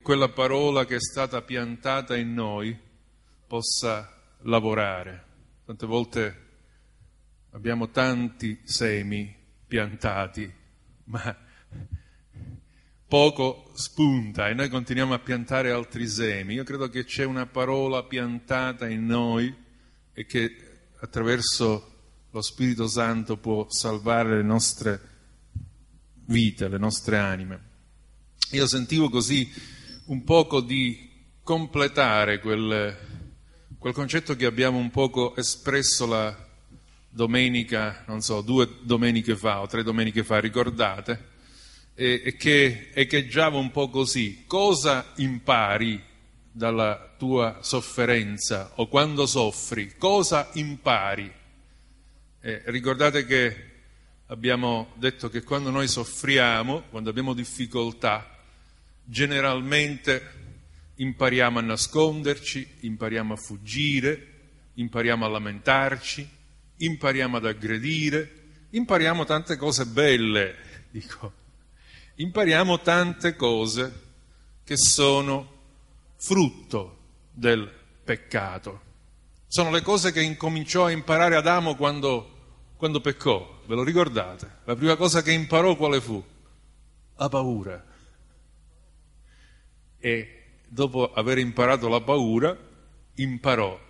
quella parola che è stata piantata in noi possa lavorare. Tante volte abbiamo tanti semi piantati, ma poco spunta e noi continuiamo a piantare altri semi. Io credo che c'è una parola piantata in noi e che attraverso lo Spirito Santo può salvare le nostre vite, le nostre anime. Io sentivo così un poco di completare quel concetto che abbiamo un poco espresso la domenica, non so, 2 domeniche fa o 3 domeniche fa, ricordate? E che echeggiava un po' così: cosa impari dalla tua sofferenza o quando soffri? Cosa impari? Ricordate che abbiamo detto che quando noi soffriamo, quando abbiamo difficoltà, generalmente impariamo a nasconderci, impariamo a fuggire, impariamo a lamentarci, impariamo ad aggredire, impariamo tante cose belle, impariamo tante cose che sono frutto del peccato. Sono le cose che incominciò a imparare Adamo quando peccò, ve lo ricordate? La prima cosa che imparò quale fu? La paura. E dopo aver imparato la paura, imparò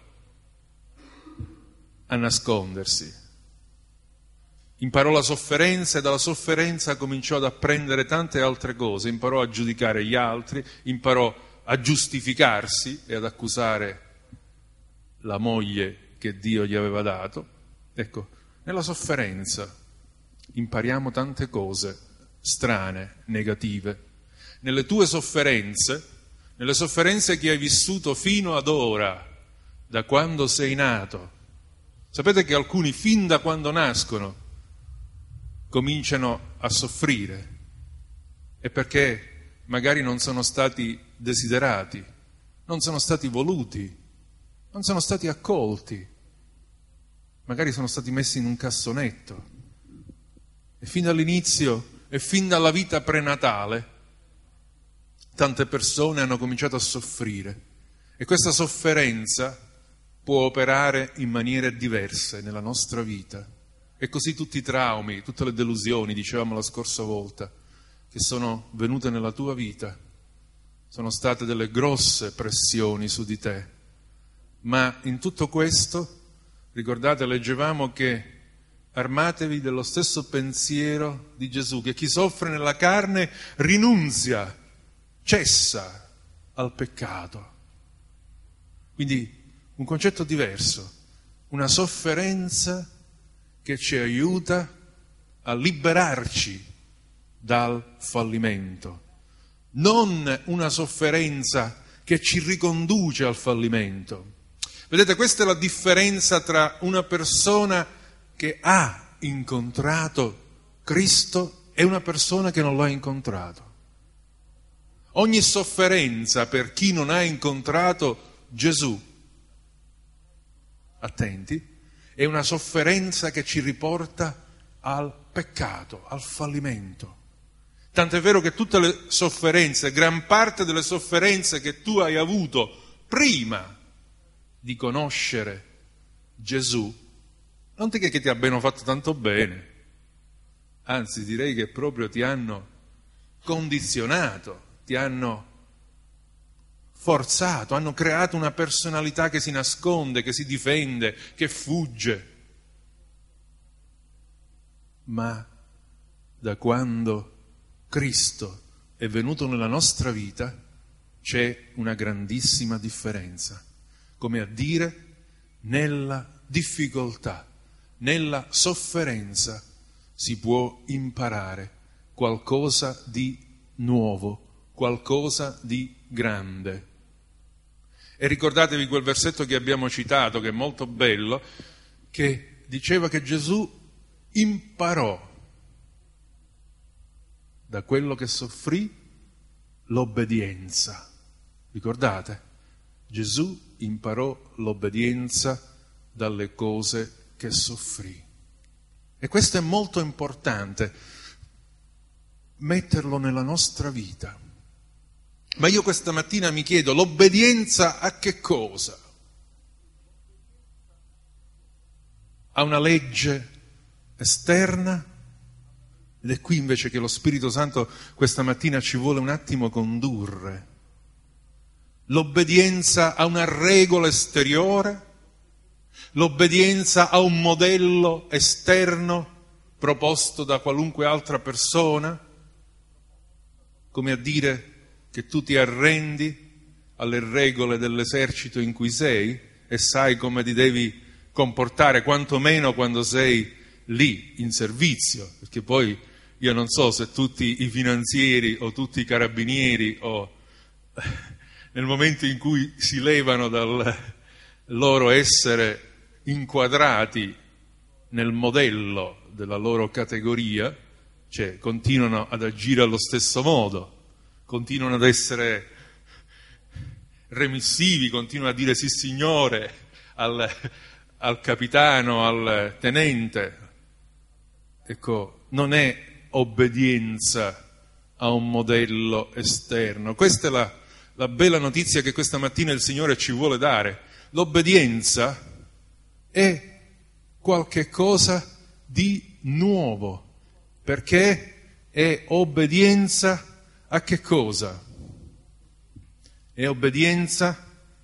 a nascondersi. Imparò la sofferenza e dalla sofferenza cominciò ad apprendere tante altre cose, imparò a giudicare gli altri, imparò a giustificarsi e ad accusare la moglie che Dio gli aveva dato. Ecco, nella sofferenza impariamo tante cose strane, negative. Nelle tue sofferenze, nelle sofferenze che hai vissuto fino ad ora, da quando sei nato, sapete che alcuni fin da quando nascono cominciano a soffrire, è perché magari non sono stati desiderati, non sono stati voluti, non sono stati accolti, magari sono stati messi in un cassonetto. E fin dall'inizio e fin dalla vita prenatale tante persone hanno cominciato a soffrire e questa sofferenza può operare in maniere diverse nella nostra vita. E così tutti i traumi, tutte le delusioni, dicevamo la scorsa volta, che sono venute nella tua vita, sono state delle grosse pressioni su di te. Ma in tutto questo, ricordate, leggevamo che armatevi dello stesso pensiero di Gesù, che chi soffre nella carne rinunzia, cessa al peccato. Quindi un concetto diverso, una sofferenza che ci aiuta a liberarci dal fallimento, non una sofferenza che ci riconduce al fallimento. Vedete, questa è la differenza tra una persona che ha incontrato Cristo e una persona che non l'ha incontrato. Ogni sofferenza per chi non ha incontrato Gesù, attenti, è una sofferenza che ci riporta al peccato, al fallimento. Tant'è vero che tutte le sofferenze, gran parte delle sofferenze che tu hai avuto prima di conoscere Gesù, non è che ti abbiano fatto tanto bene, anzi direi che proprio ti hanno condizionato, ti hanno forzato, hanno creato una personalità che si nasconde, che si difende, che fugge. Ma da quando Cristo è venuto nella nostra vita c'è una grandissima differenza. Come a dire, nella difficoltà, nella sofferenza si può imparare qualcosa di nuovo, qualcosa di grande. E ricordatevi quel versetto che abbiamo citato, che è molto bello, che diceva che Gesù imparò da quello che soffrì l'obbedienza. Ricordate? Gesù imparò l'obbedienza dalle cose che soffrì. E questo è molto importante, metterlo nella nostra vita. Ma io questa mattina mi chiedo, l'obbedienza a che cosa? A una legge esterna? Ed è qui invece che lo Spirito Santo questa mattina ci vuole un attimo condurre. L'obbedienza a una regola esteriore? L'obbedienza a un modello esterno proposto da qualunque altra persona? Come a dire che tu ti arrendi alle regole dell'esercito in cui sei e sai come ti devi comportare, quantomeno quando sei lì in servizio, perché poi io non so se tutti i finanzieri o tutti i carabinieri o nel momento in cui si levano dal loro essere inquadrati nel modello della loro categoria, cioè continuano ad agire allo stesso modo, continuano ad essere remissivi, continuano a dire sì signore al capitano, al tenente. Ecco, non è obbedienza a un modello esterno. Questa è la bella notizia che questa mattina il Signore ci vuole dare. L'obbedienza è qualche cosa di nuovo, perché è obbedienza a che cosa? È obbedienza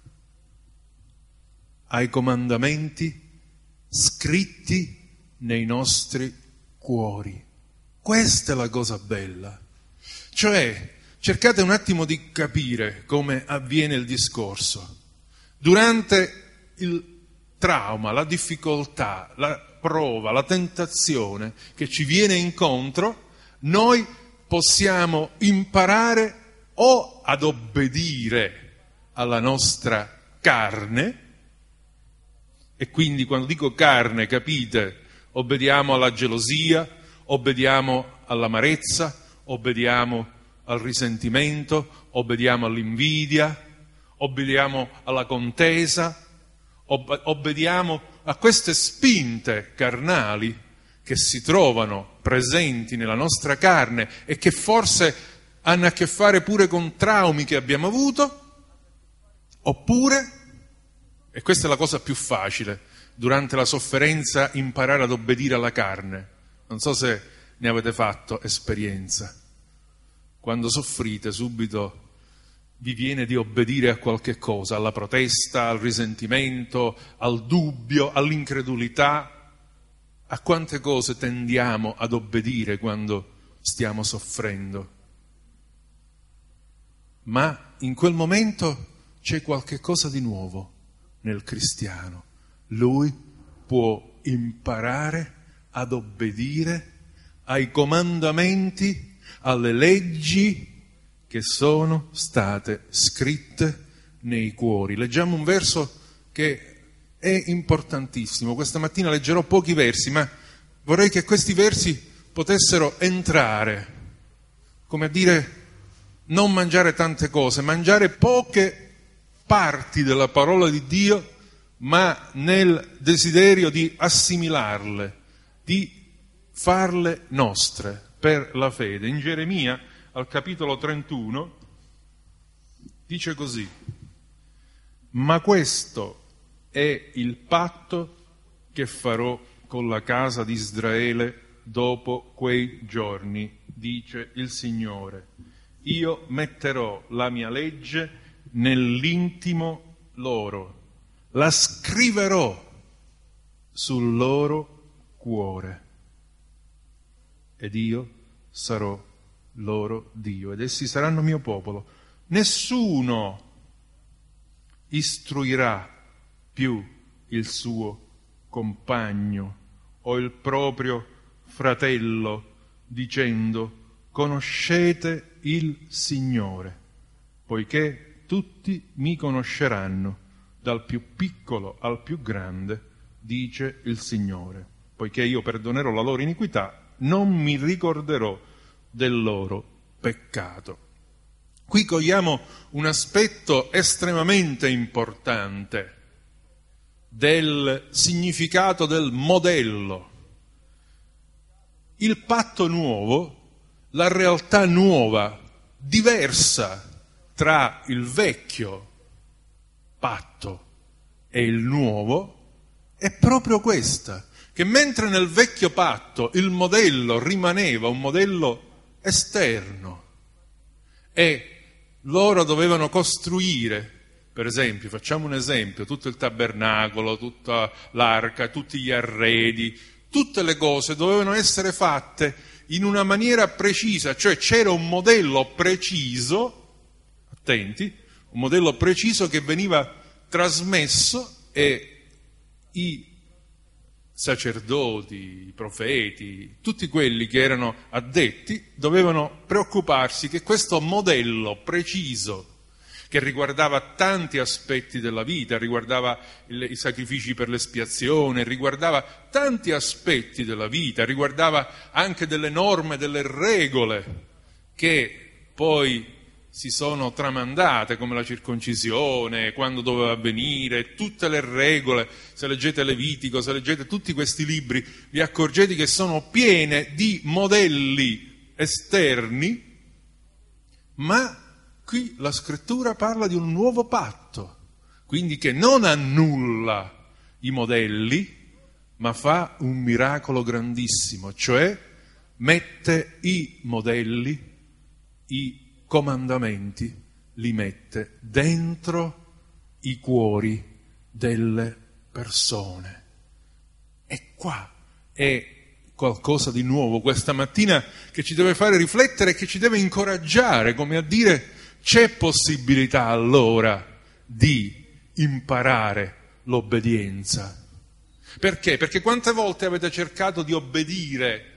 ai comandamenti scritti nei nostri cuori. Questa è la cosa bella. Cioè, cercate un attimo di capire come avviene il discorso. Durante il trauma, la difficoltà, la prova, la tentazione che ci viene incontro, noi possiamo imparare o ad obbedire alla nostra carne, e quindi quando dico carne, capite, obbediamo alla gelosia, obbediamo all'amarezza, obbediamo al risentimento, obbediamo all'invidia, obbediamo alla contesa, obbediamo a queste spinte carnali che si trovano presenti nella nostra carne e che forse hanno a che fare pure con traumi che abbiamo avuto, oppure, e questa è la cosa più facile, durante la sofferenza imparare ad obbedire alla carne. Non so se ne avete fatto esperienza. Quando soffrite subito vi viene di obbedire a qualche cosa, alla protesta, al risentimento, al dubbio, all'incredulità. A quante cose tendiamo ad obbedire quando stiamo soffrendo? Ma in quel momento c'è qualche cosa di nuovo nel cristiano. Lui può imparare ad obbedire ai comandamenti, alle leggi che sono state scritte nei cuori. Leggiamo un verso che è importantissimo. Questa mattina leggerò pochi versi, ma vorrei che questi versi potessero entrare, come a dire, non mangiare tante cose, mangiare poche parti della parola di Dio, ma nel desiderio di assimilarle, di farle nostre per la fede. In Geremia, al capitolo 31, dice così: ma questo è il patto che farò con la casa di Israele dopo quei giorni, dice il Signore. Io metterò la mia legge nell'intimo loro, la scriverò sul loro cuore ed io sarò loro Dio ed essi saranno mio popolo. Nessuno istruirà più il suo compagno o il proprio fratello dicendo: conoscete il Signore, poiché tutti mi conosceranno, dal più piccolo al più grande, dice il Signore, poiché io perdonerò la loro iniquità, non mi ricorderò del loro peccato. Qui cogliamo un aspetto estremamente importante del significato del modello. Il patto nuovo, la realtà nuova, diversa tra il vecchio patto e il nuovo è proprio questa, che mentre nel vecchio patto il modello rimaneva un modello esterno e loro dovevano costruire, per esempio, facciamo un esempio, tutto il tabernacolo, tutta l'arca, tutti gli arredi, tutte le cose dovevano essere fatte in una maniera precisa, cioè c'era un modello preciso, attenti, un modello preciso che veniva trasmesso e i sacerdoti, i profeti, tutti quelli che erano addetti dovevano preoccuparsi che questo modello preciso, che riguardava tanti aspetti della vita, riguardava i sacrifici per l'espiazione, riguardava tanti aspetti della vita, riguardava anche delle norme, delle regole che poi si sono tramandate, come la circoncisione, quando doveva avvenire, tutte le regole. Se leggete Levitico, se leggete tutti questi libri, vi accorgete che sono piene di modelli esterni, ma qui la scrittura parla di un nuovo patto, quindi che non annulla i modelli, ma fa un miracolo grandissimo, cioè mette i modelli, i comandamenti, li mette dentro i cuori delle persone. E qua è qualcosa di nuovo questa mattina che ci deve fare riflettere e che ci deve incoraggiare, come a dire: c'è possibilità allora di imparare l'obbedienza. Perché? Perché quante volte avete cercato di obbedire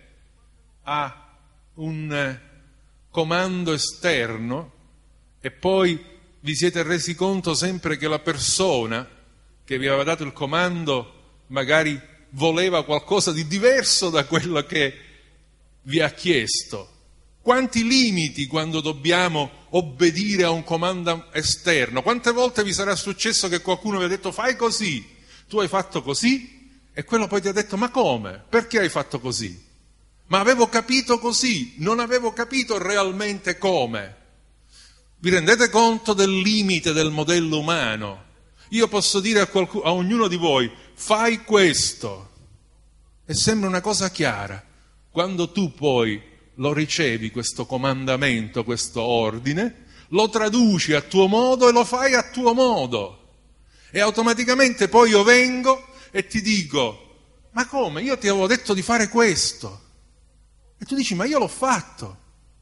a un comando esterno e poi vi siete resi conto sempre che la persona che vi aveva dato il comando magari voleva qualcosa di diverso da quello che vi ha chiesto? Quanti limiti quando dobbiamo obbedire a un comando esterno? Quante volte vi sarà successo che qualcuno vi ha detto fai così, tu hai fatto così e quello poi ti ha detto ma come? Perché hai fatto così? Ma avevo capito così, non avevo capito realmente come. Vi rendete conto del limite del modello umano? Io posso dire a ognuno di voi fai questo e sembra una cosa chiara. Quando tu poi lo ricevi questo comandamento, questo ordine, lo traduci a tuo modo e lo fai a tuo modo. E automaticamente poi io vengo e ti dico, ma come? Io ti avevo detto di fare questo. E tu dici, ma io l'ho fatto.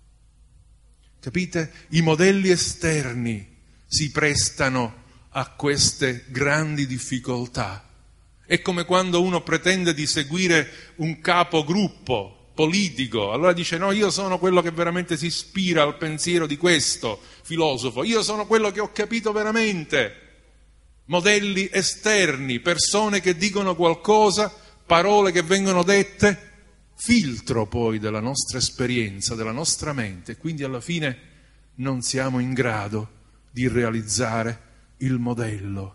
Capite? I modelli esterni si prestano a queste grandi difficoltà. È come quando uno pretende di seguire un capogruppo politico, allora dice no, io sono quello che veramente si ispira al pensiero di questo filosofo, io sono quello che ho capito veramente. Modelli esterni, persone che dicono qualcosa, parole che vengono dette, filtro poi della nostra esperienza, della nostra mente, quindi alla fine non siamo in grado di realizzare il modello.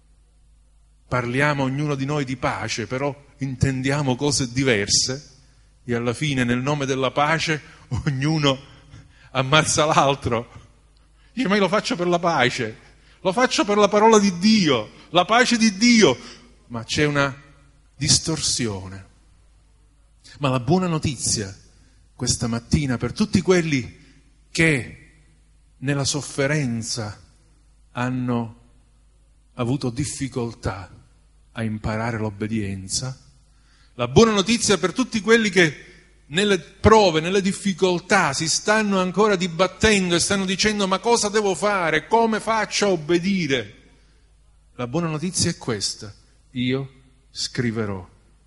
Parliamo ognuno di noi di pace, però intendiamo cose diverse e alla fine nel nome della pace ognuno ammazza l'altro. Dice, ma io lo faccio per la pace, lo faccio per la parola di Dio, la pace di Dio, ma c'è una distorsione. Ma la buona notizia questa mattina per tutti quelli che nella sofferenza hanno avuto difficoltà a imparare l'obbedienza, la buona notizia per tutti quelli che nelle prove, nelle difficoltà si stanno ancora dibattendo e stanno dicendo ma cosa devo fare, come faccio a obbedire? La buona notizia è questa: io scriverò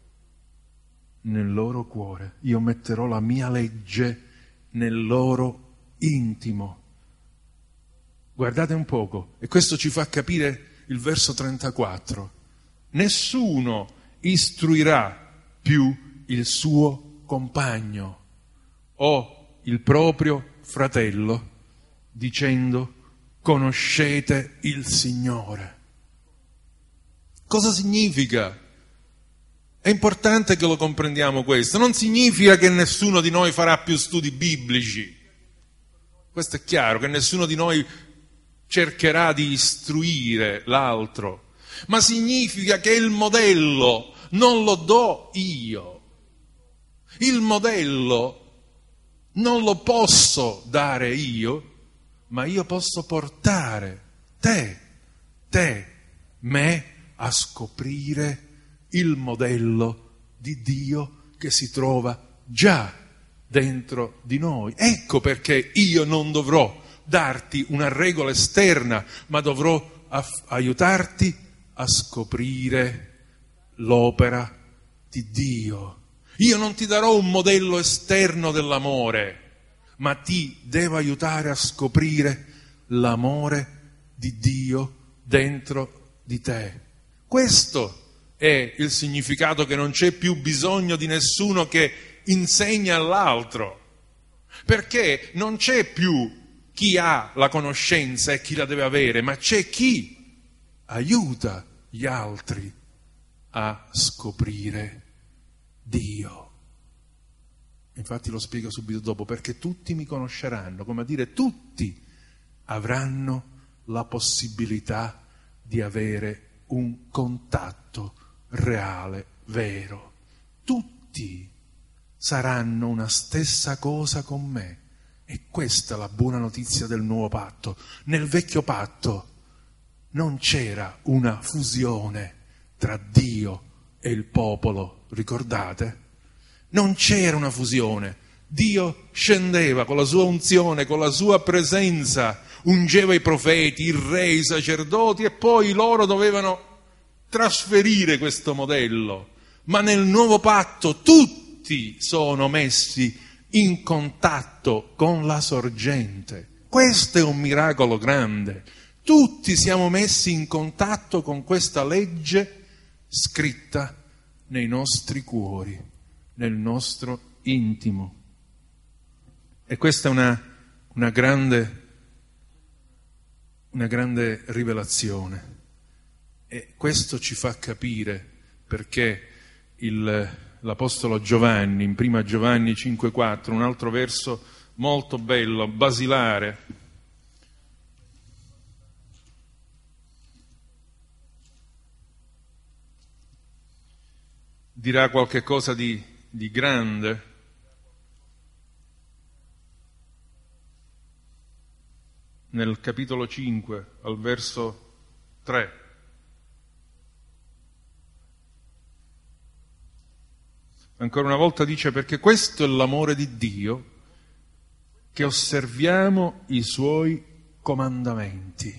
nel loro cuore, io metterò la mia legge nel loro intimo. Guardate un poco, e questo ci fa capire il verso 34. Nessuno istruirà più il suo compagno o il proprio fratello dicendo conoscete il Signore. Cosa significa? È importante che lo comprendiamo questo. Non significa che nessuno di noi farà più studi biblici. Questo è chiaro, che nessuno di noi cercherà di istruire l'altro, ma significa che il modello non lo do io. Il modello non lo posso dare io, ma io posso portare me a scoprire il modello di Dio che si trova già dentro di noi. Ecco perché io non dovrò darti una regola esterna, ma dovrò aiutarti a scoprire l'opera di Dio. Io non ti darò un modello esterno dell'amore, ma ti devo aiutare a scoprire l'amore di Dio dentro di te. Questo è il significato, che non c'è più bisogno di nessuno che insegna all'altro, perché non c'è più chi ha la conoscenza e chi la deve avere, ma c'è chi aiuta gli altri a scoprire Dio. Infatti lo spiego subito dopo, perché tutti mi conosceranno, come a dire tutti avranno la possibilità di avere un contatto reale, vero. Tutti saranno una stessa cosa con me. E questa è la buona notizia del nuovo patto. Nel vecchio patto non c'era una fusione tra Dio e il popolo, ricordate? Non c'era una fusione. Dio scendeva con la sua unzione, con la sua presenza, ungeva i profeti, il re, i sacerdoti, e poi loro dovevano trasferire questo modello. Ma nel nuovo patto tutti sono messi in contatto con la sorgente. Questo è un miracolo grande. Tutti siamo messi in contatto con questa legge scritta nei nostri cuori, nel nostro intimo. E questa è una grande rivelazione. E questo ci fa capire perché l'Apostolo Giovanni, in 1 Giovanni 5,4, un altro verso molto bello, basilare, dirà qualche cosa di grande. Nel capitolo 5, al verso 3. Ancora una volta dice: perché questo è l'amore di Dio, che osserviamo i Suoi comandamenti.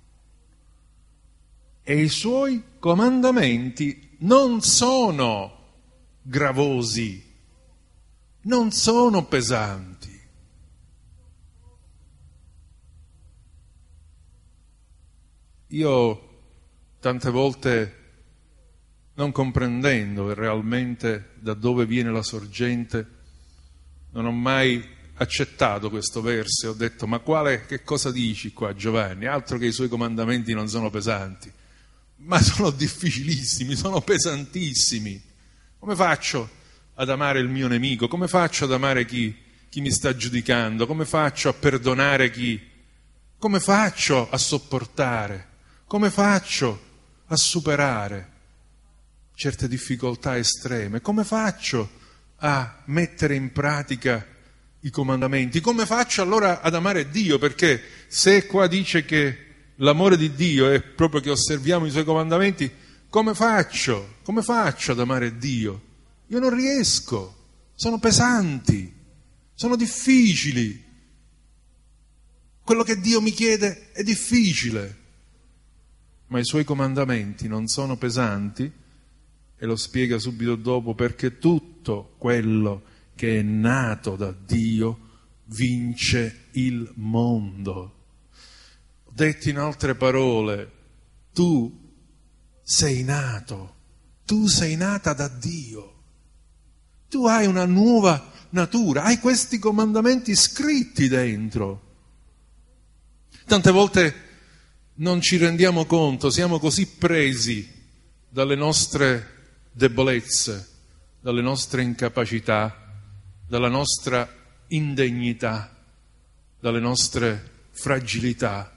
E i Suoi comandamenti non sono gravosi, non sono pesanti. Io tante volte, non comprendendo realmente da dove viene la sorgente, non ho mai accettato questo verso e ho detto: ma che cosa dici qua, Giovanni? Altro che i Suoi comandamenti non sono pesanti. Ma sono difficilissimi, sono pesantissimi. Come faccio ad amare il mio nemico? Come faccio ad amare chi mi sta giudicando? Come faccio a perdonare chi? Come faccio a sopportare? Come faccio a superare certe difficoltà estreme? Come faccio a mettere in pratica i comandamenti? Come faccio allora ad amare Dio? Perché se qua dice che l'amore di Dio è proprio che osserviamo i Suoi comandamenti, come faccio? Come faccio ad amare Dio? Io non riesco, sono pesanti, sono difficili. Quello che Dio mi chiede è difficile, ma i Suoi comandamenti non sono pesanti, e lo spiega subito dopo: perché tutto quello che è nato da Dio vince il mondo. Detto in altre parole, tu sei nato, tu sei nata da Dio, tu hai una nuova natura, hai questi comandamenti scritti dentro. Tante volte non ci rendiamo conto, siamo così presi dalle nostre debolezze, dalle nostre incapacità, dalla nostra indegnità, dalle nostre fragilità,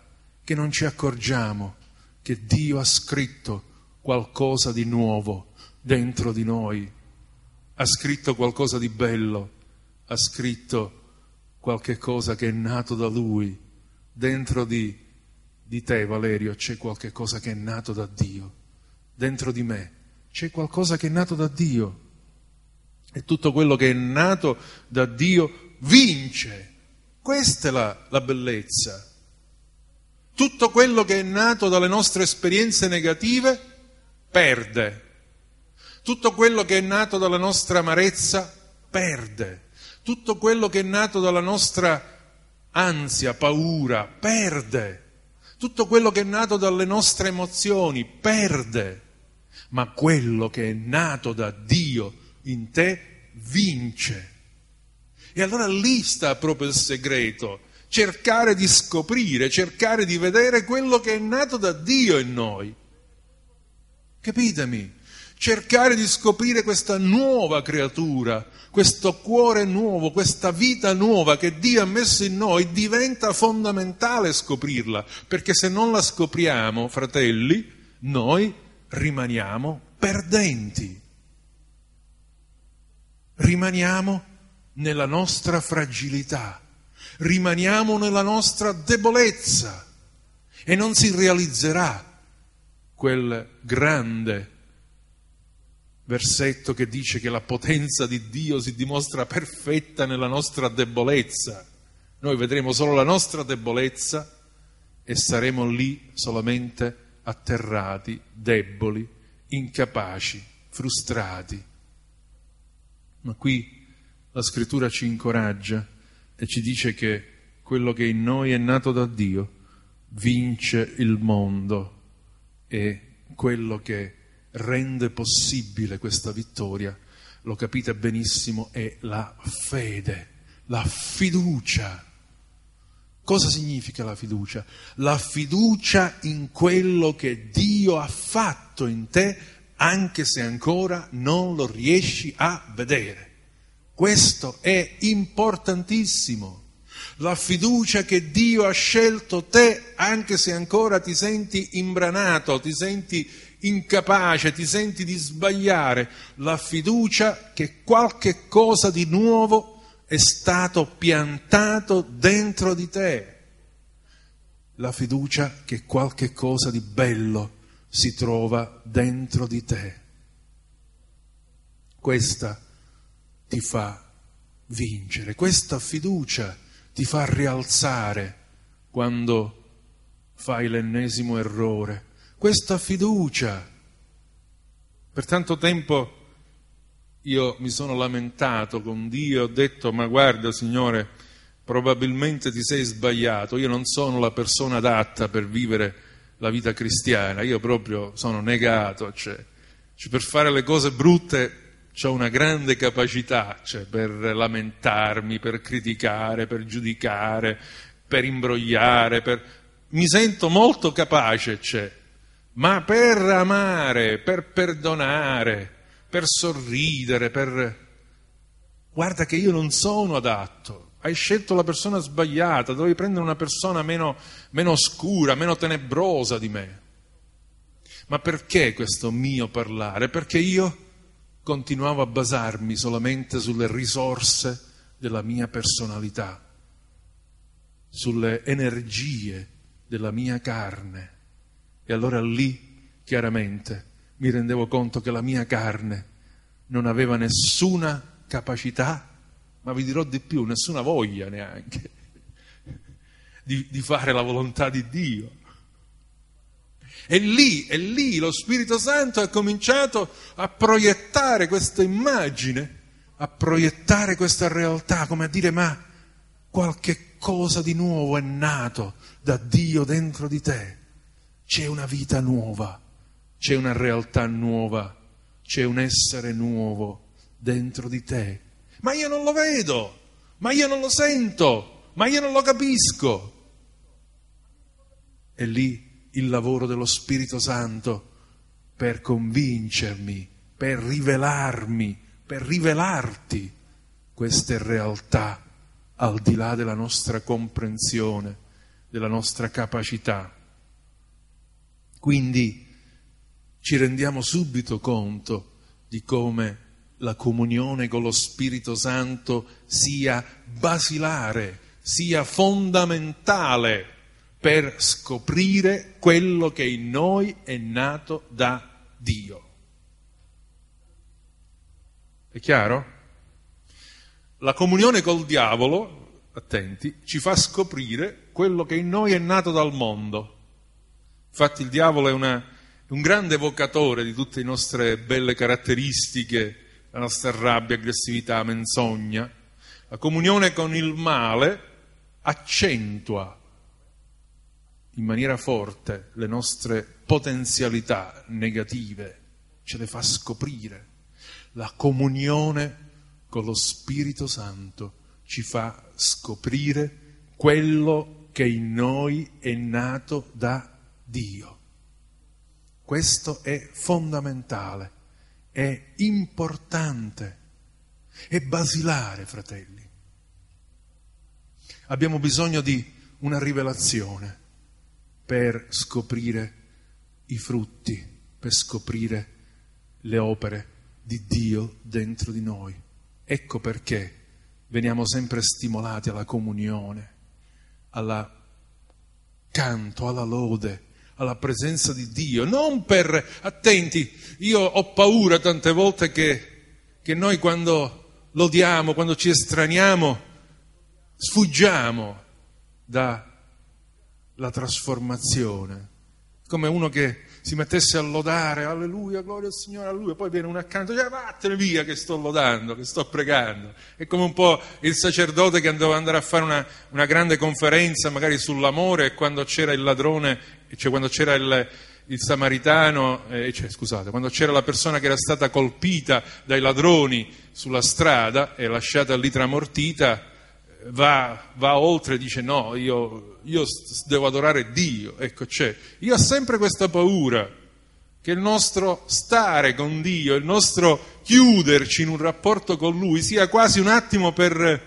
che non ci accorgiamo che Dio ha scritto qualcosa di nuovo dentro di noi, ha scritto qualcosa di bello, ha scritto qualche cosa che è nato da Lui. Dentro di te, Valerio, c'è qualche cosa che è nato da Dio. Dentro di me c'è qualcosa che è nato da Dio. E tutto quello che è nato da Dio vince. Questa è la bellezza. Tutto quello che è nato dalle nostre esperienze negative perde. Tutto quello che è nato dalla nostra amarezza perde. Tutto quello che è nato dalla nostra ansia, paura, perde. Tutto quello che è nato dalle nostre emozioni perde. Ma quello che è nato da Dio in te vince. E allora lì sta proprio il segreto, cercare di scoprire, cercare di vedere quello che è nato da Dio in noi. Capitemi? Cercare di scoprire questa nuova creatura, questo cuore nuovo, questa vita nuova che Dio ha messo in noi, diventa fondamentale scoprirla, perché se non la scopriamo, fratelli, noi rimaniamo perdenti. Rimaniamo nella nostra fragilità, rimaniamo nella nostra debolezza e non si realizzerà quel grande versetto che dice che la potenza di Dio si dimostra perfetta nella nostra debolezza. Noi vedremo solo la nostra debolezza e saremo lì solamente atterrati, deboli, incapaci, frustrati. Ma qui la Scrittura ci incoraggia e ci dice che quello che in noi è nato da Dio vince il mondo, e quello che rende possibile questa vittoria, lo capite benissimo, è la fede, la fiducia. Cosa significa la fiducia? La fiducia in quello che Dio ha fatto in te, anche se ancora non lo riesci a vedere. Questo è importantissimo. La fiducia che Dio ha scelto te, anche se ancora ti senti imbranato, ti senti incapace, ti senti di sbagliare. La fiducia che qualche cosa di nuovo è stato piantato dentro di te. La fiducia che qualche cosa di bello si trova dentro di te. Questa ti fa vincere, questa fiducia ti fa rialzare quando fai l'ennesimo errore. Questa fiducia. Per tanto tempo io mi sono lamentato con Dio, ho detto: ma guarda Signore, probabilmente ti sei sbagliato, io non sono la persona adatta per vivere la vita cristiana, io proprio sono negato, cioè per fare le cose brutte c'ho una grande capacità, per lamentarmi, per criticare, per giudicare, per imbrogliare, mi sento molto capace, ma per amare, per perdonare, per sorridere, guarda che io non sono adatto, hai scelto la persona sbagliata, dovevi prendere una persona meno oscura, meno tenebrosa di me. Ma perché questo mio parlare? Perché io continuavo a basarmi solamente sulle risorse della mia personalità, sulle energie della mia carne. E allora lì, chiaramente, mi rendevo conto che la mia carne non aveva nessuna capacità, ma vi dirò di più, nessuna voglia neanche, di fare la volontà di Dio. E lì lo Spirito Santo ha cominciato a proiettare questa immagine, a proiettare questa realtà, come a dire: ma qualche cosa di nuovo è nato da Dio dentro di te. C'è una vita nuova, c'è una realtà nuova, c'è un essere nuovo dentro di te. Ma io non lo vedo, ma io non lo sento, ma io non lo capisco. E lì il lavoro dello Spirito Santo per convincermi, per rivelarmi, per rivelarti queste realtà al di là della nostra comprensione, della nostra capacità. Quindi ci rendiamo subito conto di come la comunione con lo Spirito Santo sia basilare, sia fondamentale per scoprire quello che in noi è nato da Dio. È chiaro? La comunione col diavolo, attenti, ci fa scoprire quello che in noi è nato dal mondo. Infatti il diavolo è un grande evocatore di tutte le nostre belle caratteristiche, la nostra rabbia, aggressività, menzogna. La comunione con il male accentua in maniera forte le nostre potenzialità negative, ce le fa scoprire. La comunione con lo Spirito Santo ci fa scoprire quello che in noi è nato da Dio. Questo è fondamentale, è importante, è basilare, fratelli. Abbiamo bisogno di una rivelazione per scoprire i frutti, per scoprire le opere di Dio dentro di noi. Ecco perché veniamo sempre stimolati alla comunione, al canto, alla lode, alla presenza di Dio, non per, attenti, io ho paura tante volte che noi quando lodiamo, quando ci estraniamo, sfuggiamo dalla trasformazione, come uno che si mettesse a lodare, alleluia, gloria al Signore, alleluia, poi viene uno accanto e dice vattene via che sto lodando, che sto pregando. È come un po' il sacerdote che doveva andare a fare una grande conferenza magari sull'amore, e quando c'era il ladrone, cioè quando c'era il samaritano, quando c'era la persona che era stata colpita dai ladroni sulla strada e lasciata lì tramortita, va oltre e dice no, io devo adorare Dio. Ecco, io ho sempre questa paura che il nostro stare con Dio, il nostro chiuderci in un rapporto con Lui sia quasi un attimo per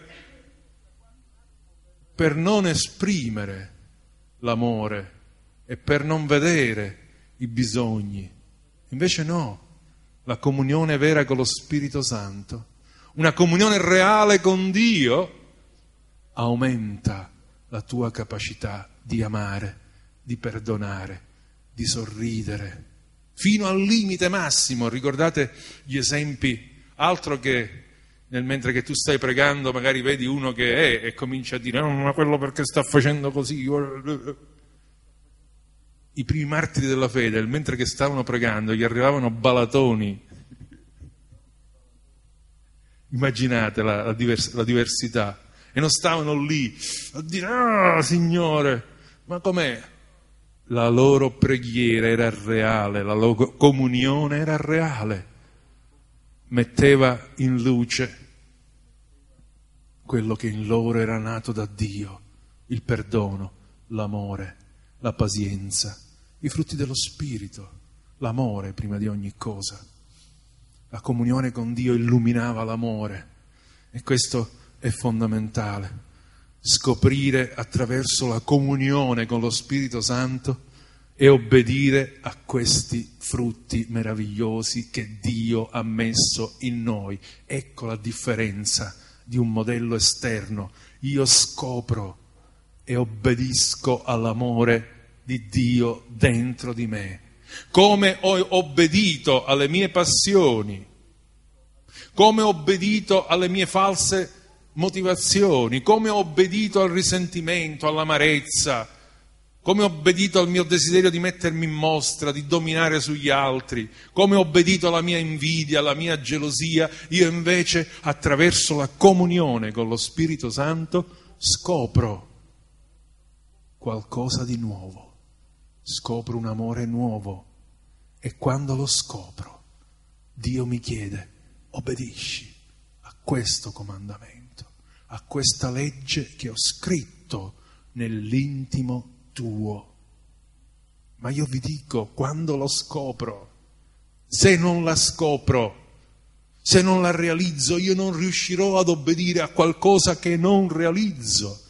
non esprimere l'amore e per non vedere i bisogni. Invece no, la comunione vera con lo Spirito Santo, una comunione reale con Dio, aumenta la tua capacità di amare, di perdonare, di sorridere, fino al limite massimo. Ricordate gli esempi, altro che mentre che tu stai pregando magari vedi uno che è e comincia a dire no, ma quello perché sta facendo così. I primi martiri della fede, mentre che stavano pregando, gli arrivavano balatoni. Immaginate la diversità. E non stavano lì a dire, ah, Signore, ma com'è? La loro preghiera era reale, la loro comunione era reale. Metteva in luce quello che in loro era nato da Dio, il perdono, l'amore, la pazienza, i frutti dello Spirito, l'amore prima di ogni cosa. La comunione con Dio illuminava l'amore e questo è fondamentale, scoprire attraverso la comunione con lo Spirito Santo e obbedire a questi frutti meravigliosi che Dio ha messo in noi. Ecco la differenza di un modello esterno. Io scopro e obbedisco all'amore di Dio dentro di me. Come ho obbedito alle mie passioni, come ho obbedito alle mie false motivazioni, come ho obbedito al risentimento, all'amarezza, come ho obbedito al mio desiderio di mettermi in mostra, di dominare sugli altri, come ho obbedito alla mia invidia, alla mia gelosia, io invece attraverso la comunione con lo Spirito Santo scopro qualcosa di nuovo, scopro un amore nuovo e quando lo scopro Dio mi chiede obbedisci a questo comandamento, a questa legge che ho scritto nell'intimo tuo. Ma io vi dico, quando lo scopro, se non la scopro, se non la realizzo, io non riuscirò ad obbedire a qualcosa che non realizzo.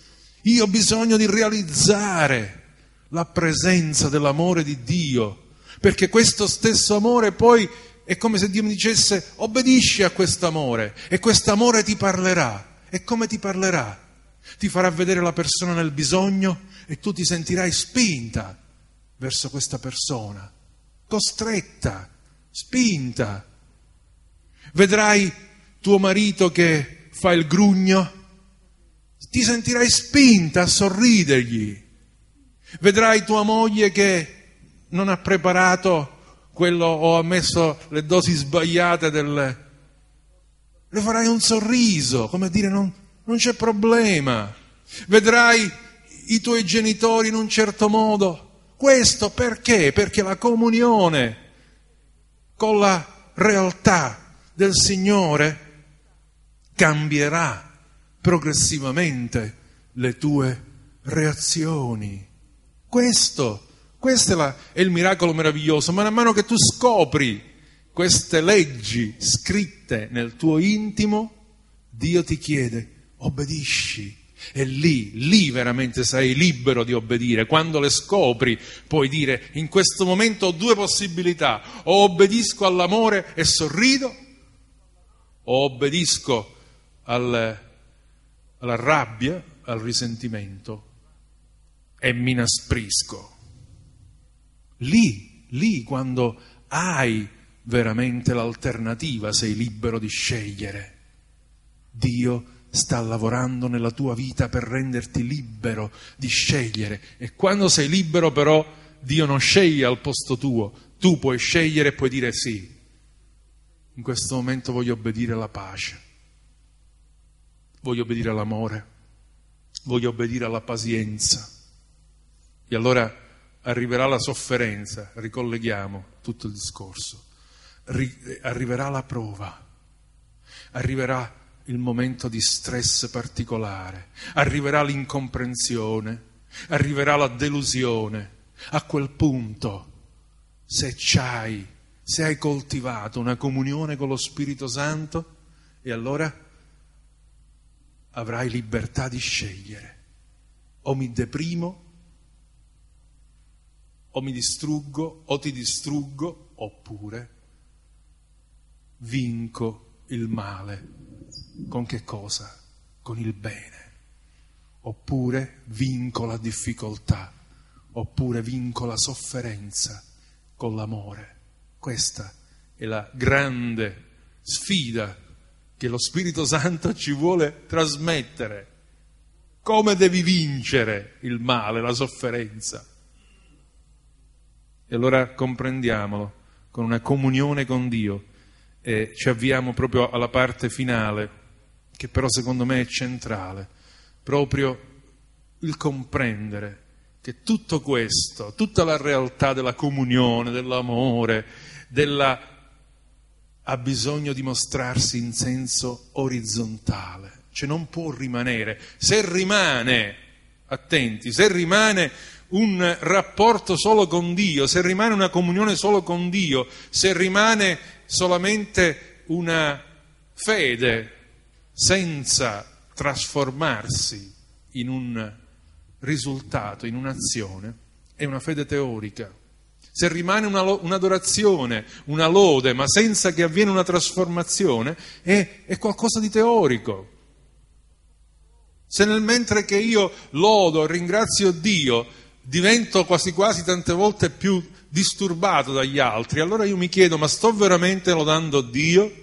Io ho bisogno di realizzare la presenza dell'amore di Dio, perché questo stesso amore poi è come se Dio mi dicesse: obbedisci a quest'amore e quest'amore ti parlerà. E come ti parlerà? Ti farà vedere la persona nel bisogno e tu ti sentirai spinta verso questa persona, costretta, spinta. Vedrai tuo marito che fa il grugno, ti sentirai spinta a sorridergli. Vedrai tua moglie che non ha preparato quello o ha messo le dosi sbagliate le farai un sorriso, come dire non c'è problema. Vedrai i tuoi genitori in un certo modo. Questo perché? Perché la comunione con la realtà del Signore cambierà progressivamente le tue reazioni. Questo è il miracolo meraviglioso. Man mano che tu scopri queste leggi scritte nel tuo intimo, Dio ti chiede: obbedisci. E lì veramente sarai libero di obbedire. Quando le scopri puoi dire: in questo momento ho due possibilità: o obbedisco all'amore e sorrido, o obbedisco alla rabbia, al risentimento e mi inasprisco. Lì quando hai veramente l'alternativa, sei libero di scegliere. Dio sta lavorando nella tua vita per renderti libero di scegliere, e quando sei libero però Dio non sceglie al posto tuo, tu puoi scegliere e puoi dire: sì, in questo momento voglio obbedire alla pace, voglio obbedire all'amore, voglio obbedire alla pazienza. E allora arriverà la sofferenza, ricolleghiamo tutto il discorso, arriverà la prova, arriverà il momento di stress particolare, arriverà l'incomprensione, arriverà la delusione. A quel punto, se hai coltivato una comunione con lo Spirito Santo, e allora avrai libertà di scegliere: o mi deprimo, o mi distruggo, o ti distruggo, oppure vinco il male. Con che cosa? Con il bene. Oppure vinco la difficoltà, oppure vinco la sofferenza con l'amore. Questa è la grande sfida che lo Spirito Santo ci vuole trasmettere. Come devi vincere il male, la sofferenza? E allora comprendiamolo con una comunione con Dio, e ci avviamo proprio alla parte finale, che però secondo me è centrale, proprio il comprendere che tutto questo, tutta la realtà della comunione, dell'amore, ha bisogno di mostrarsi in senso orizzontale, cioè non può rimanere. Se rimane, attenti, se rimane un rapporto solo con Dio, se rimane una comunione solo con Dio, se rimane solamente una fede senza trasformarsi in un risultato, in un'azione, è una fede teorica. Se rimane un'adorazione, una lode, ma senza che avviene una trasformazione, è qualcosa di teorico. Se nel mentre che io lodo e ringrazio Dio divento quasi quasi tante volte più disturbato dagli altri, allora io mi chiedo: ma sto veramente lodando Dio?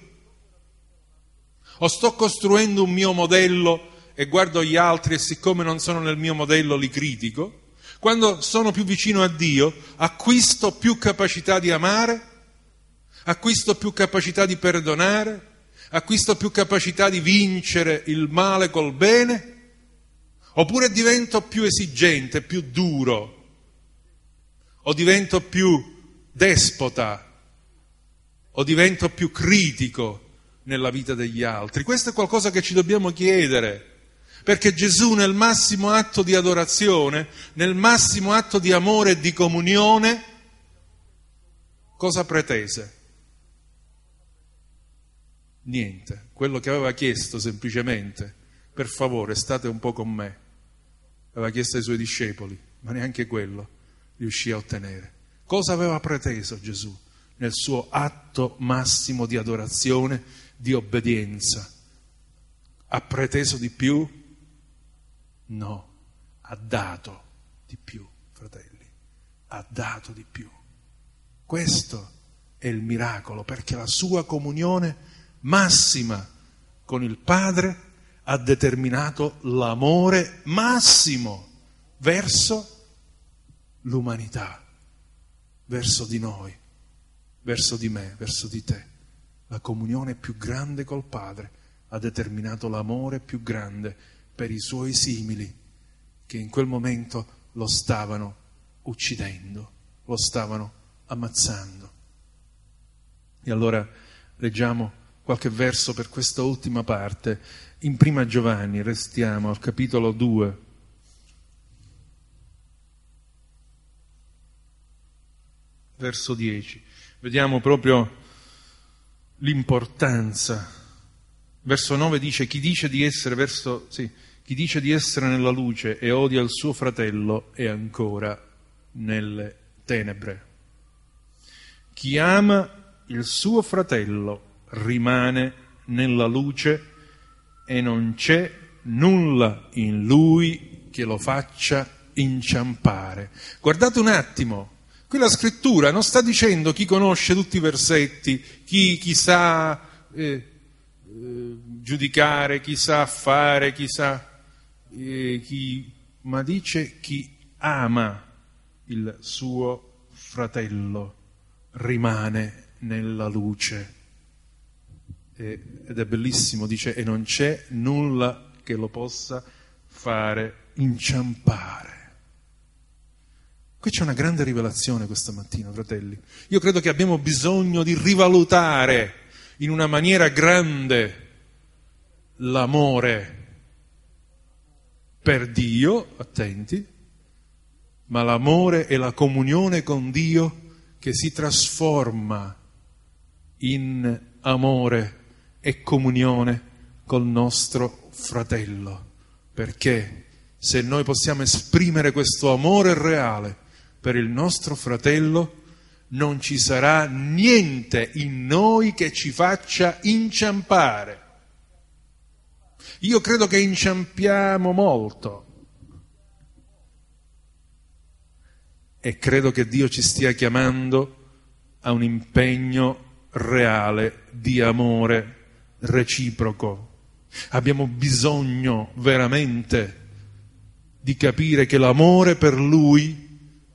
O sto costruendo un mio modello e guardo gli altri e siccome non sono nel mio modello li critico? Quando sono più vicino a Dio acquisto più capacità di amare, acquisto più capacità di perdonare, acquisto più capacità di vincere il male col bene? Oppure divento più esigente, più duro? O divento più despota? O divento più critico nella vita degli altri? Questo è qualcosa che ci dobbiamo chiedere, perché Gesù nel massimo atto di adorazione, nel massimo atto di amore e di comunione, cosa pretese? Niente. Quello che aveva chiesto semplicemente: per favore state un po' con me, aveva chiesto ai suoi discepoli, ma neanche quello riuscì a ottenere. Cosa aveva preteso Gesù nel suo atto massimo di adorazione, di obbedienza? Ha preteso di più? No, ha dato di più, fratelli, ha dato di più. Questo è il miracolo, perché la sua comunione massima con il Padre ha determinato l'amore massimo verso l'umanità, verso di noi, verso di me, verso di te. La comunione più grande col Padre ha determinato l'amore più grande per i suoi simili, che in quel momento lo stavano uccidendo, lo stavano ammazzando. E allora leggiamo qualche verso per questa ultima parte. In Prima Giovanni, restiamo al capitolo 2. Verso 10. Vediamo proprio l'importanza. Verso 9 dice: chi dice di essere nella luce e odia il suo fratello è ancora nelle tenebre. Chi ama il suo fratello rimane nella luce e non c'è nulla in lui che lo faccia inciampare. Guardate un attimo, qui la scrittura non sta dicendo chi conosce tutti i versetti, chi sa giudicare, chi sa fare, ma dice chi ama il suo fratello rimane nella luce. Ed è bellissimo, dice, e non c'è nulla che lo possa fare inciampare. Qui c'è una grande rivelazione questa mattina, fratelli. Io credo che abbiamo bisogno di rivalutare in una maniera grande l'amore per Dio, attenti, ma l'amore e la comunione con Dio che si trasforma in amore e comunione col nostro fratello. Perché se noi possiamo esprimere questo amore reale per il nostro fratello, non ci sarà niente in noi che ci faccia inciampare. Io credo che inciampiamo molto e credo che Dio ci stia chiamando a un impegno reale di amore reciproco. Abbiamo bisogno veramente di capire che l'amore per Lui,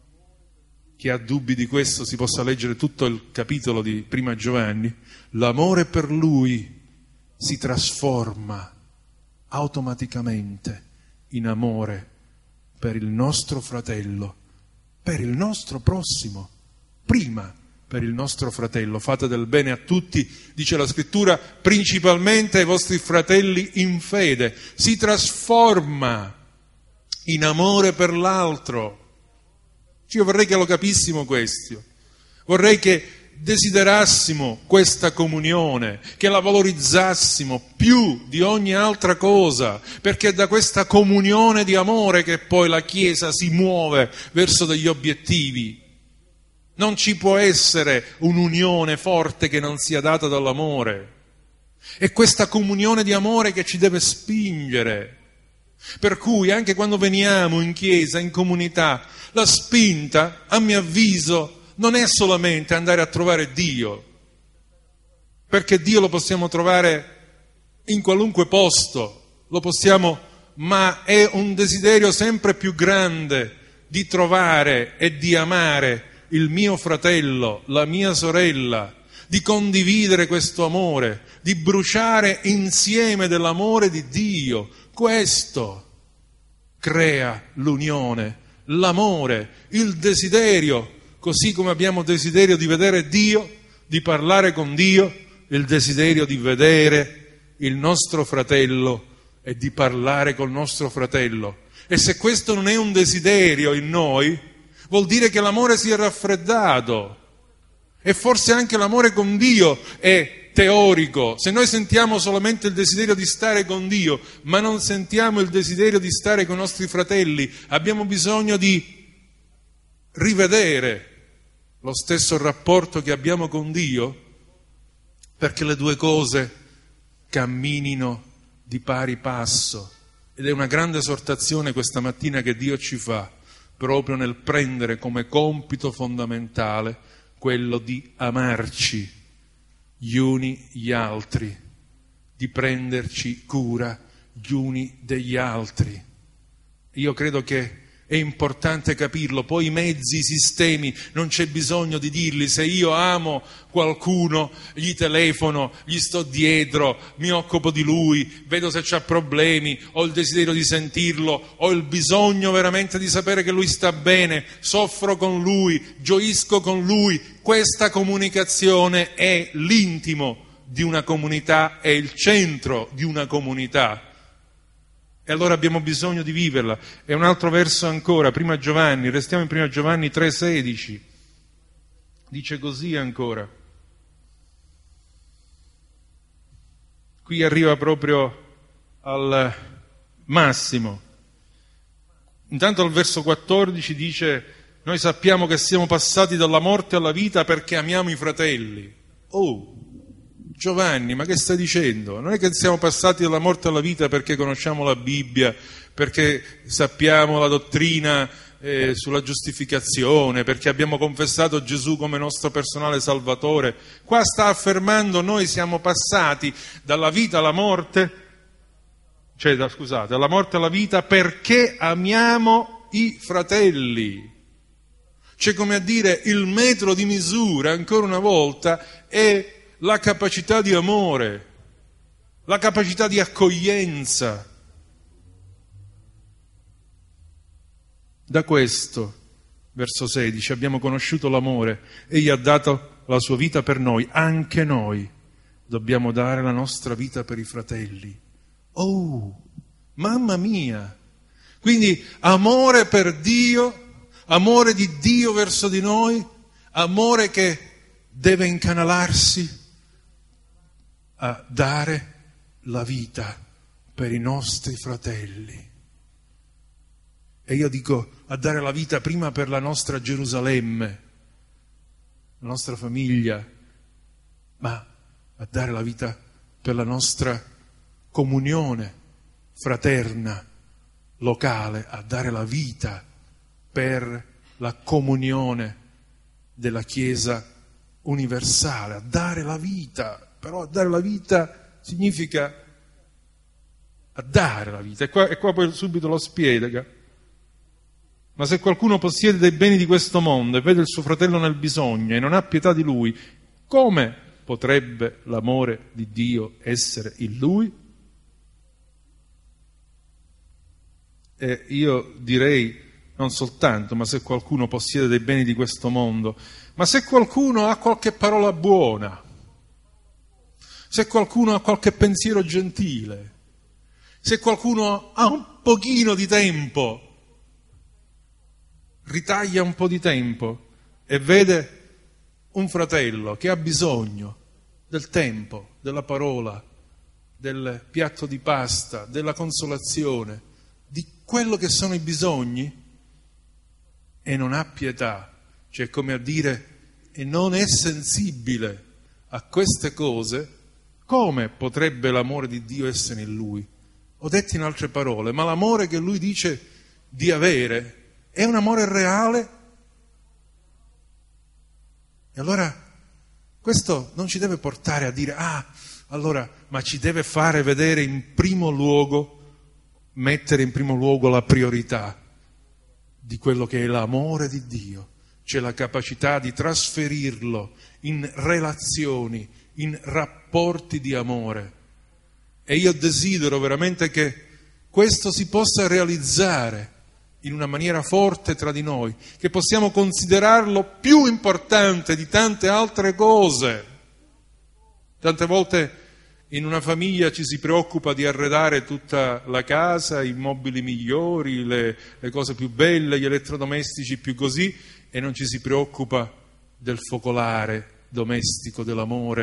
chi ha dubbi di questo si possa leggere tutto il capitolo di Prima Giovanni, l'amore per Lui si trasforma automaticamente in amore per il nostro fratello, per il nostro prossimo, prima per il nostro fratello. Fate del bene a tutti, dice la scrittura, principalmente ai vostri fratelli in fede. Si trasforma in amore per l'altro. Io vorrei che lo capissimo questo, vorrei che desiderassimo questa comunione, che la valorizzassimo più di ogni altra cosa, perché è da questa comunione di amore che poi la Chiesa si muove verso degli obiettivi. Non ci può essere un'unione forte che non sia data dall'amore. È questa comunione di amore che ci deve spingere. Per cui anche quando veniamo in chiesa, in comunità, la spinta, a mio avviso, non è solamente andare a trovare Dio, perché Dio lo possiamo trovare in qualunque posto, ma è un desiderio sempre più grande di trovare e di amare il mio fratello, la mia sorella, di condividere questo amore, di bruciare insieme dell'amore di Dio. Questo crea l'unione, l'amore, il desiderio, così come abbiamo desiderio di vedere Dio, di parlare con Dio, il desiderio di vedere il nostro fratello e di parlare col nostro fratello. E se questo non è un desiderio in noi, vuol dire che l'amore si è raffreddato. E forse anche l'amore con Dio è teorico, se noi sentiamo solamente il desiderio di stare con Dio, ma non sentiamo il desiderio di stare con i nostri fratelli, abbiamo bisogno di rivedere lo stesso rapporto che abbiamo con Dio, perché le due cose camminino di pari passo. Ed è una grande esortazione questa mattina che Dio ci fa, proprio nel prendere come compito fondamentale quello di amarci gli uni gli altri, di prenderci cura gli uni degli altri. Io credo che è importante capirlo, poi i mezzi, i sistemi, non c'è bisogno di dirli. Se io amo qualcuno, gli telefono, gli sto dietro, mi occupo di lui, vedo se c'ha problemi, ho il desiderio di sentirlo, ho il bisogno veramente di sapere che lui sta bene, soffro con lui, gioisco con lui. Questa comunicazione è l'intimo di una comunità, è il centro di una comunità. E allora abbiamo bisogno di viverla. E un altro verso ancora, Prima Giovanni, restiamo in Prima Giovanni 3,16. Dice così ancora. Qui arriva proprio al massimo. Intanto al verso 14 dice: noi sappiamo che siamo passati dalla morte alla vita perché amiamo i fratelli. Oh! Giovanni, ma che stai dicendo? Non è che siamo passati dalla morte alla vita perché conosciamo la Bibbia, perché sappiamo la dottrina sulla giustificazione, perché abbiamo confessato Gesù come nostro personale Salvatore. Qua sta affermando: noi siamo passati dalla vita alla morte, dalla morte alla vita perché amiamo i fratelli. Cioè, come a dire, il metro di misura, ancora una volta, è la capacità di amore, la capacità di accoglienza. Da questo, verso 16, abbiamo conosciuto l'amore. Egli ha dato la sua vita per noi, anche noi dobbiamo dare la nostra vita per i fratelli. Oh, mamma mia! Quindi amore per Dio, amore di Dio verso di noi, amore che deve incanalarsi a dare la vita per i nostri fratelli. E io dico, a dare la vita prima per la nostra Gerusalemme, la nostra famiglia, ma a dare la vita per la nostra comunione fraterna, locale, a dare la vita per la comunione della Chiesa universale, a dare la vita. Però a dare la vita significa a dare la vita. E qua poi subito lo spiega. Ma se qualcuno possiede dei beni di questo mondo e vede il suo fratello nel bisogno e non ha pietà di lui, come potrebbe l'amore di Dio essere in lui? E io direi non soltanto, ma se qualcuno possiede dei beni di questo mondo, ma se qualcuno ha qualche parola buona, se qualcuno ha qualche pensiero gentile, se qualcuno ha un pochino di tempo, ritaglia un po' di tempo e vede un fratello che ha bisogno del tempo, della parola, del piatto di pasta, della consolazione, di quello che sono i bisogni, e non ha pietà, cioè come a dire, e non è sensibile a queste cose, come potrebbe l'amore di Dio essere in lui? Ho detto in altre parole, ma l'amore che lui dice di avere è un amore reale? E allora questo non ci deve portare a dire, allora, ma ci deve fare vedere in primo luogo, mettere in primo luogo la priorità di quello che è l'amore di Dio, cioè la capacità di trasferirlo in relazioni, in rapporti di amore. E io desidero veramente che questo si possa realizzare in una maniera forte tra di noi, che possiamo considerarlo più importante di tante altre cose. Tante volte in una famiglia ci si preoccupa di arredare tutta la casa, i mobili migliori, le cose più belle, gli elettrodomestici più così, e non ci si preoccupa del focolare domestico, dell'amore,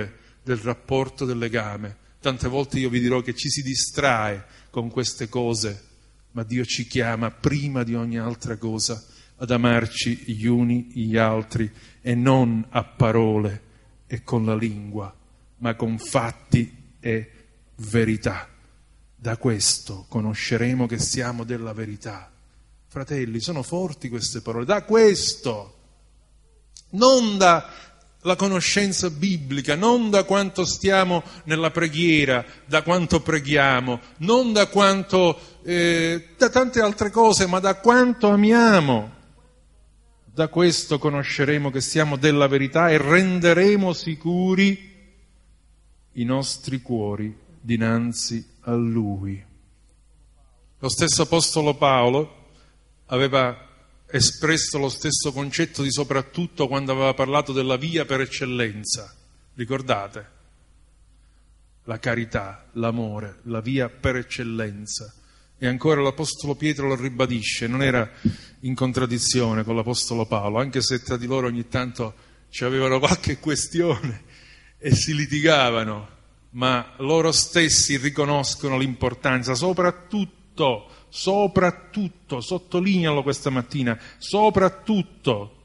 del rapporto, del legame. Tante volte io vi dirò che ci si distrae con queste cose, ma Dio ci chiama prima di ogni altra cosa ad amarci gli uni gli altri, e non a parole e con la lingua, ma con fatti e verità. Da questo conosceremo che siamo della verità. Fratelli, sono forti queste parole. Da questo, non dalla conoscenza biblica, non da quanto stiamo nella preghiera, da quanto preghiamo, non da quanto, da tante altre cose, ma da quanto amiamo. Da questo conosceremo che siamo della verità e renderemo sicuri i nostri cuori dinanzi a Lui. Lo stesso Apostolo Paolo aveva espresso lo stesso concetto di soprattutto quando aveva parlato della via per eccellenza. Ricordate? La carità, l'amore, la via per eccellenza. E ancora l'Apostolo Pietro lo ribadisce, non era in contraddizione con l'Apostolo Paolo, anche se tra di loro ogni tanto ci avevano qualche questione e si litigavano, ma loro stessi riconoscono l'importanza, soprattutto, sottolinealo questa mattina, soprattutto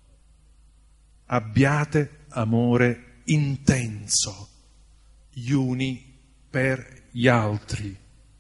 abbiate amore intenso gli uni per gli altri,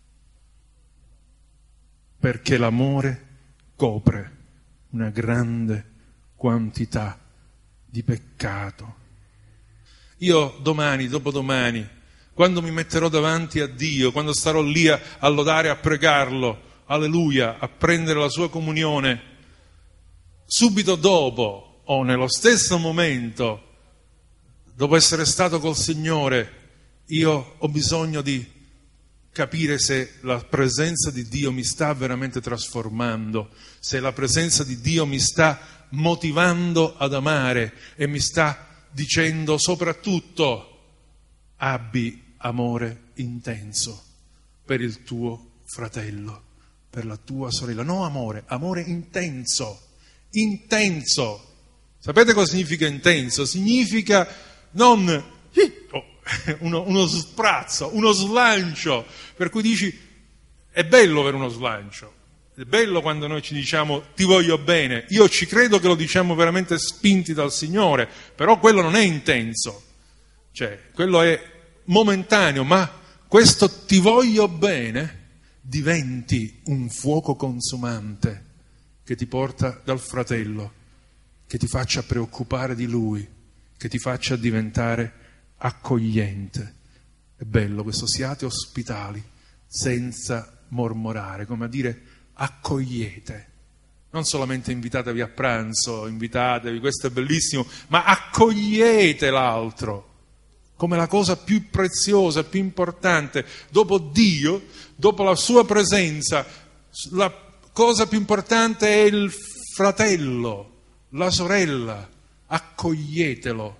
perché l'amore copre una grande quantità di peccato. Io domani, dopodomani, quando mi metterò davanti a Dio, quando starò lì a lodare, a pregarlo, alleluia, a prendere la sua comunione, subito dopo o nello stesso momento, dopo essere stato col Signore, io ho bisogno di capire se la presenza di Dio mi sta veramente trasformando, se la presenza di Dio mi sta motivando ad amare e mi sta dicendo soprattutto abbi amore intenso per il tuo fratello, per la tua sorella. No amore intenso, intenso. Sapete cosa significa intenso? Significa non uno sprazzo, uno slancio, per cui dici è bello avere uno slancio, è bello quando noi ci diciamo ti voglio bene, io ci credo che lo diciamo veramente spinti dal Signore, però quello non è intenso, cioè quello è momentaneo, ma questo ti voglio bene diventi un fuoco consumante che ti porta dal fratello, che ti faccia preoccupare di lui, che ti faccia diventare accogliente. È bello questo, siate ospitali senza mormorare, come a dire accogliete, non solamente invitatevi a pranzo, invitatevi, questo è bellissimo, ma accogliete l'altro come la cosa più preziosa, più importante. Dopo Dio, dopo la sua presenza, la cosa più importante è il fratello, la sorella, accoglietelo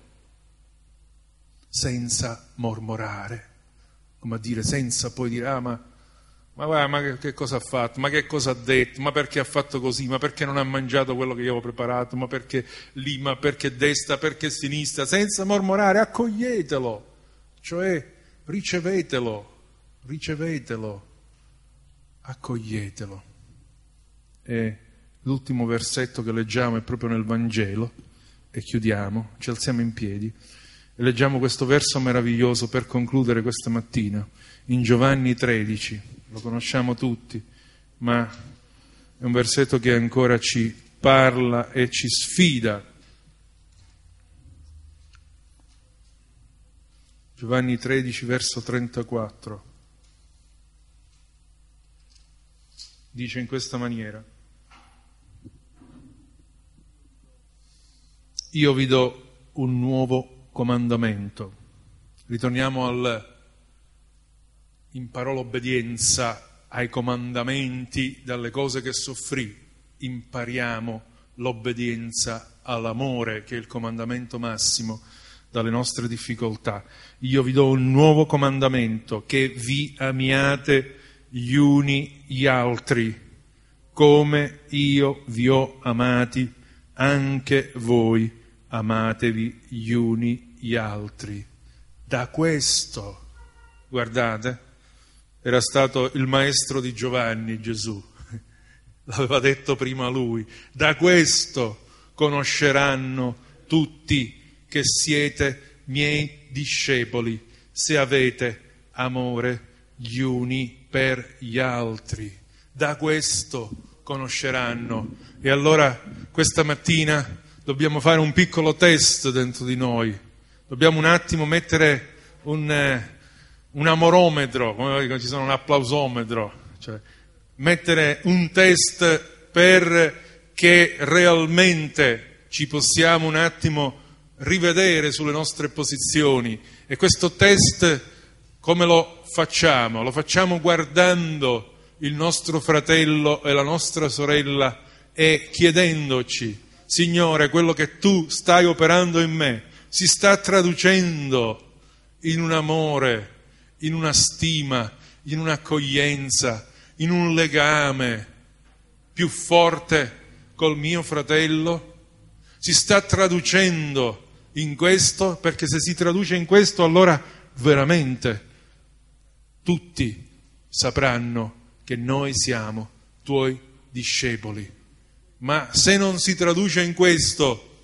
senza mormorare, come a dire, senza poi dire ma che cosa ha fatto, ma che cosa ha detto, ma perché ha fatto così, ma perché non ha mangiato quello che io avevo preparato, ma perché lì, ma perché destra, perché sinistra, senza mormorare, accoglietelo, cioè ricevetelo, accoglietelo. E l'ultimo versetto che leggiamo è proprio nel Vangelo, e chiudiamo, ci alziamo in piedi e leggiamo questo verso meraviglioso per concludere questa mattina, in Giovanni 13, lo conosciamo tutti, ma è un versetto che ancora ci parla e ci sfida. Giovanni 13, verso 34, dice in questa maniera: io vi do un nuovo comandamento. Ritorniamo imparò l'obbedienza ai comandamenti dalle cose che soffrì, impariamo l'obbedienza all'amore, che è il comandamento massimo, dalle nostre difficoltà. Io vi do un nuovo comandamento, che vi amiate gli uni gli altri, come io vi ho amati, anche voi amatevi gli uni gli altri. Da questo, guardate, era stato il maestro di Giovanni, Gesù, l'aveva detto prima lui, da questo conosceranno tutti che siete miei discepoli, se avete amore gli uni per gli altri. Da questo conosceranno. E allora questa mattina dobbiamo fare un piccolo test dentro di noi. Dobbiamo un attimo mettere un amorometro, come ci sono un applausometro, cioè mettere un test perché realmente ci possiamo un attimo rivedere sulle nostre posizioni. E questo test come lo facciamo? Lo facciamo guardando il nostro fratello e la nostra sorella e chiedendoci: Signore, quello che tu stai operando in me si sta traducendo in un amore, in una stima, in un'accoglienza, in un legame più forte col mio fratello? Si sta traducendo in questo? Perché se si traduce in questo, allora veramente tutti sapranno che noi siamo tuoi discepoli. Ma se non si traduce in questo,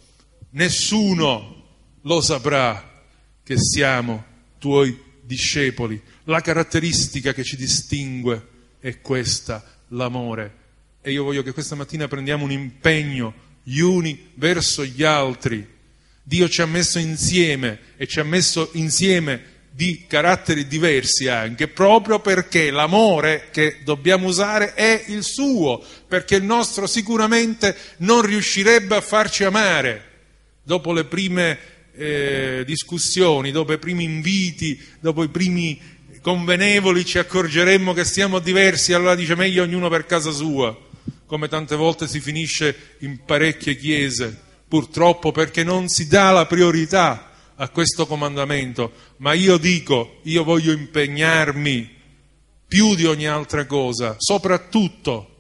nessuno lo saprà che siamo tuoi discepoli. La caratteristica che ci distingue è questa, l'amore. E io voglio che questa mattina prendiamo un impegno gli uni verso gli altri. Dio ci ha messo insieme e ci ha messo insieme di caratteri diversi anche, proprio perché l'amore che dobbiamo usare è il suo, perché il nostro sicuramente non riuscirebbe a farci amare. Dopo le prime discussioni, dopo i primi inviti, dopo i primi convenevoli ci accorgeremmo che siamo diversi, allora dice meglio ognuno per casa sua, come tante volte si finisce in parecchie chiese, purtroppo, perché non si dà la priorità a questo comandamento. Ma io dico, io voglio impegnarmi più di ogni altra cosa, soprattutto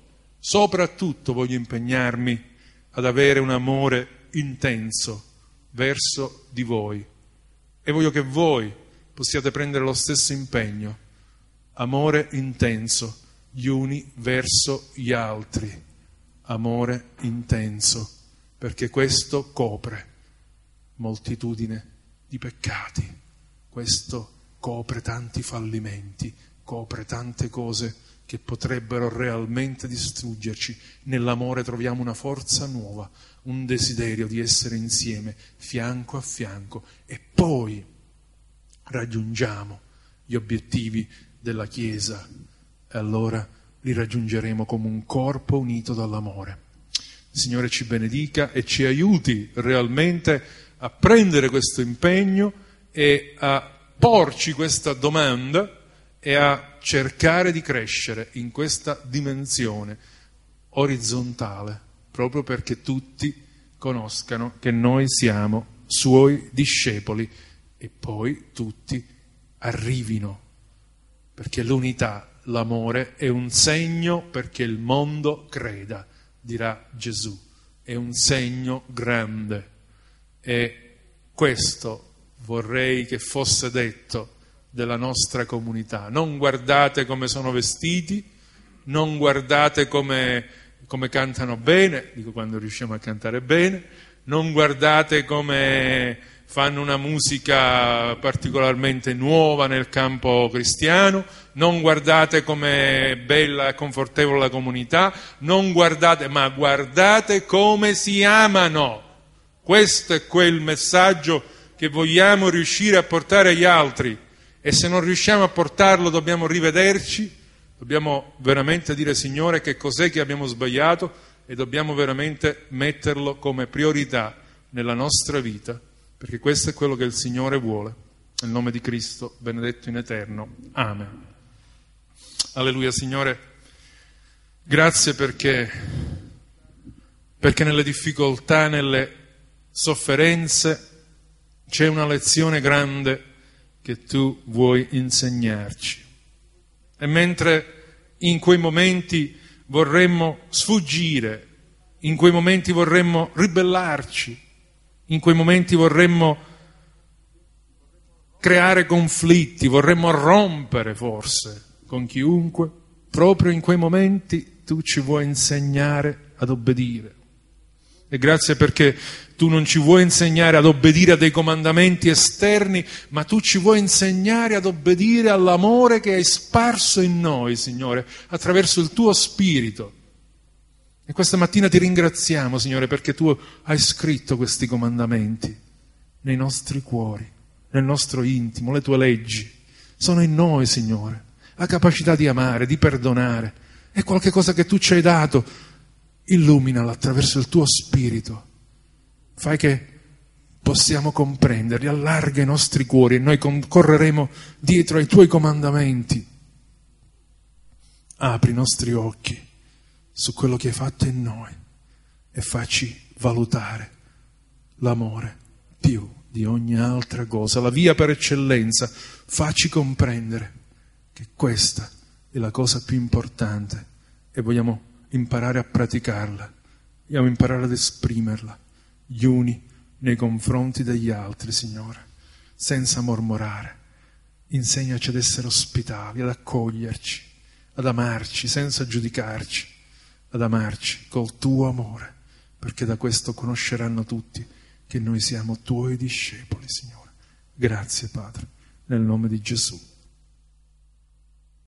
voglio impegnarmi ad avere un amore intenso verso di voi, e voglio che voi possiate prendere lo stesso impegno, amore intenso gli uni verso gli altri, amore intenso, perché questo copre moltitudine di peccati, questo copre tanti fallimenti, copre tante cose che potrebbero realmente distruggerci. Nell'amore troviamo una forza nuova, un desiderio di essere insieme, fianco a fianco, e poi raggiungiamo gli obiettivi della Chiesa, e allora li raggiungeremo come un corpo unito dall'amore. Il Signore ci benedica e ci aiuti realmente a prendere questo impegno e a porci questa domanda e a cercare di crescere in questa dimensione orizzontale, proprio perché tutti conoscano che noi siamo Suoi discepoli e poi tutti arrivino, perché l'unità, l'amore è un segno perché il mondo creda, dirà Gesù, è un segno grande, e questo vorrei che fosse detto della nostra comunità. Non guardate come sono vestiti, non guardate come cantano bene, dico quando riusciamo a cantare bene, non guardate come fanno una musica particolarmente nuova nel campo cristiano, non guardate come è bella e confortevole la comunità, non guardate, ma guardate come si amano. Questo è quel messaggio che vogliamo riuscire a portare agli altri, e se non riusciamo a portarlo dobbiamo rivederci, dobbiamo veramente dire: Signore, che cos'è che abbiamo sbagliato, e dobbiamo veramente metterlo come priorità nella nostra vita, perché questo è quello che il Signore vuole. Nel nome di Cristo, benedetto in eterno. Amen. Alleluia. Signore, grazie perché nelle difficoltà, nelle sofferenze c'è una lezione grande che Tu vuoi insegnarci. E mentre in quei momenti vorremmo sfuggire, in quei momenti vorremmo ribellarci, in quei momenti vorremmo creare conflitti, vorremmo rompere forse con chiunque, proprio in quei momenti tu ci vuoi insegnare ad obbedire. E grazie perché tu non ci vuoi insegnare ad obbedire a dei comandamenti esterni, ma tu ci vuoi insegnare ad obbedire all'amore che hai sparso in noi, Signore, attraverso il tuo Spirito. E questa mattina ti ringraziamo, Signore, perché tu hai scritto questi comandamenti nei nostri cuori, nel nostro intimo, le tue leggi. Sono in noi, Signore, la capacità di amare, di perdonare. È qualche cosa che tu ci hai dato. Illuminala attraverso il tuo Spirito. Fai che possiamo comprenderli, allarga i nostri cuori e noi correremo dietro ai tuoi comandamenti. Apri i nostri occhi su quello che hai fatto in noi e facci valutare l'amore più di ogni altra cosa, la via per eccellenza. Facci comprendere che questa è la cosa più importante e vogliamo imparare a praticarla, vogliamo imparare ad esprimerla gli uni nei confronti degli altri, Signore, senza mormorare. Insegnaci ad essere ospitali, ad accoglierci, ad amarci senza giudicarci, ad amarci col tuo amore, perché da questo conosceranno tutti che noi siamo tuoi discepoli, Signore. Grazie, Padre, nel nome di Gesù.